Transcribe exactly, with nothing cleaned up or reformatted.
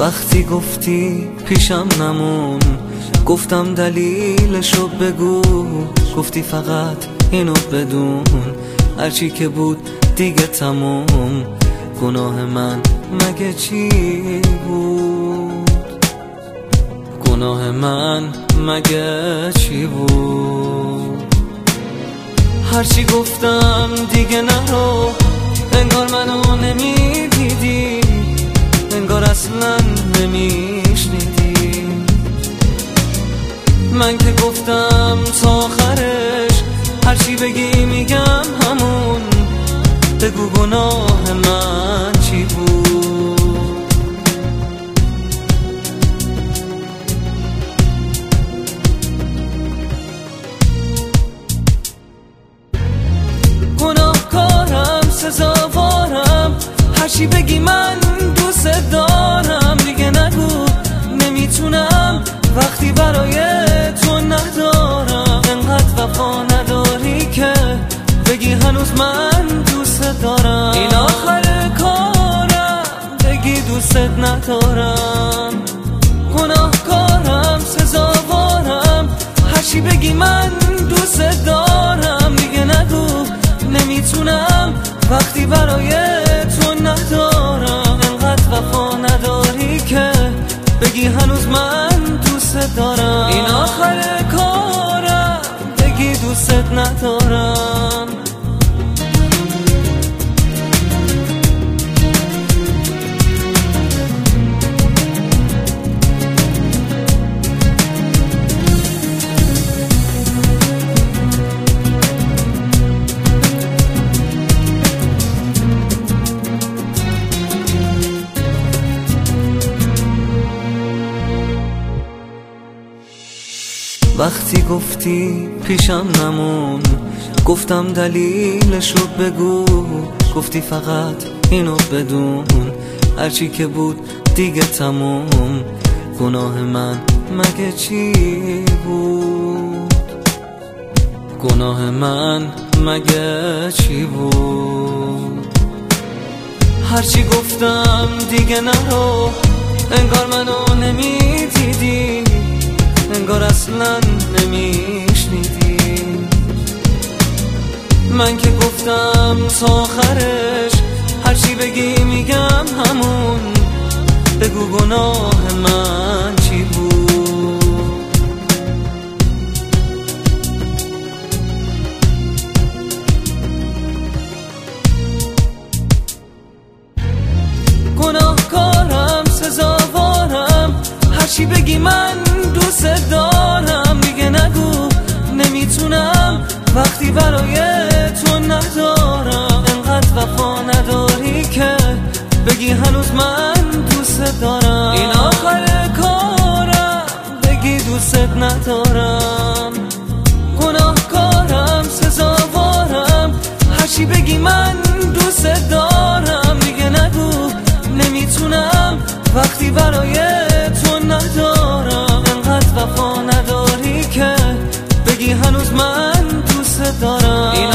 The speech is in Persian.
وقتی گفتی پیشم نمون، گفتم دلیلشو بگو، گفتی فقط اینو بدون، هرچی که بود دیگه تموم. گناه من مگه چی بود؟ گناه من مگه چی بود؟ هرچی گفتم دیگه نرو، انگار منو نمیدیدی، انگار اصلا نمیشنیدی. من که گفتم تا آخرش، هرچی بگی میگم همون، بگو گناه من چی بود؟ گناهکارم، سزاوارم، هرچی بگی من دوست دارم. دیگه نگو نمیتونم وقتی برای تو ندارم. انقدر وفا نداری که بگی هنوز من دوست دارم. این آخر کارم بگی دوست ندارم. گناهکارم، سزاوارم، هرچی بگی من دوست دارم. دیگه نگو نمیتونم وقتی برای تو ندارم. انقدر وفا نداری که بگی هنوز من دوست دارم. این آخر کارم بگی دوست ندارم. وقتی گفتی پیشم نمون، گفتم دلیلشو بگو، گفتی فقط اینو بدون، هرچی که بود دیگه تموم. گناه من مگه چی بود؟ گناه من مگه چی بود؟ هرچی گفتم دیگه نرو، انگار منو نمیدیدی، انگار اصلا نمیشنیدی. من که گفتم تا آخرش، هرچی بگی میگم همون، بگو گناه من چی بود؟ گناهکارم، سزاوارم، هرچی بگی من دوست دارم. دیگه نگو نمیتونم وقتی برای تو ندارم. انقدر وفا نداری که بگی هنوز من دوست دارم. این آخر کارم بگی دوست ندارم. گناهکارم، سزاوارم، هرچی بگی من دوست دارم. دیگه نگو نمیتونم وقتی برای تو ندارم. انقدر وفا نداری که بگی هنوز من دوست دارم. این